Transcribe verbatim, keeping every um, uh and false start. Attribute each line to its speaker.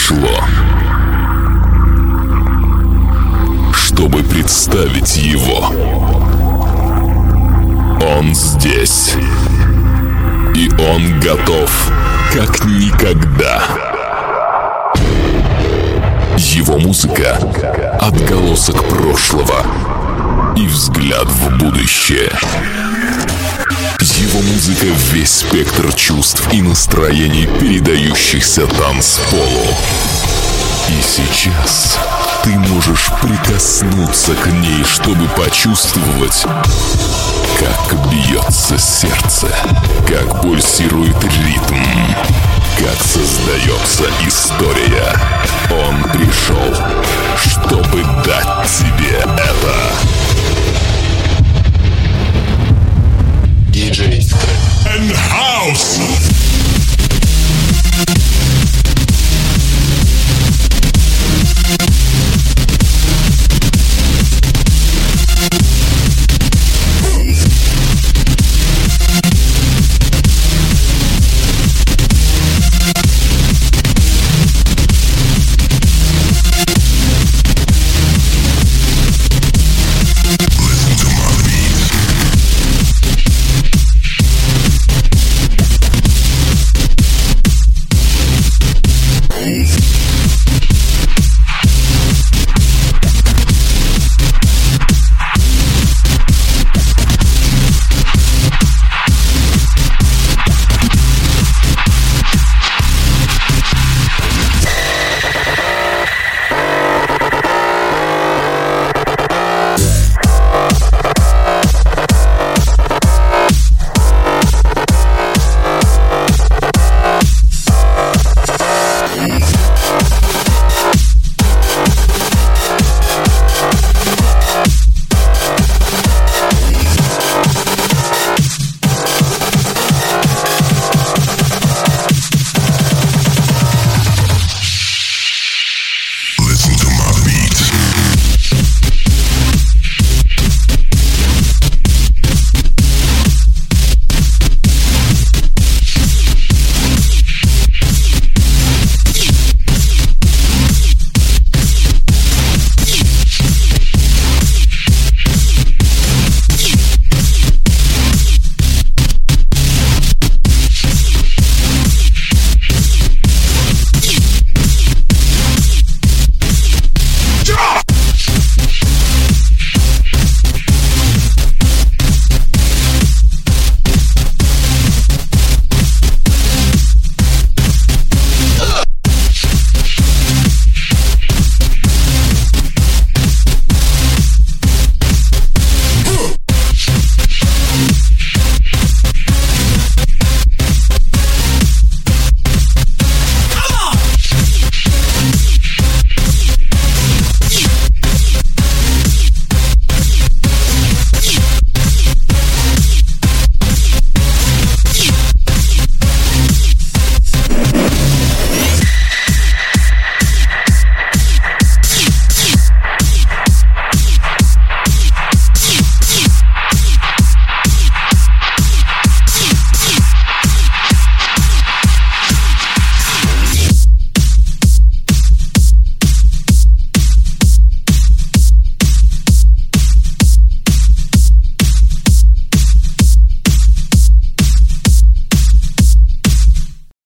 Speaker 1: пришло, чтобы представить его. Он здесь, и он готов, как никогда. Его музыка — отголосок прошлого и взгляд в будущее. Его музыка — весь спектр чувств и настроений, передающихся танцполу. И сейчас ты можешь прикоснуться к ней, чтобы почувствовать, как бьется сердце, как пульсирует ритм, как создается история.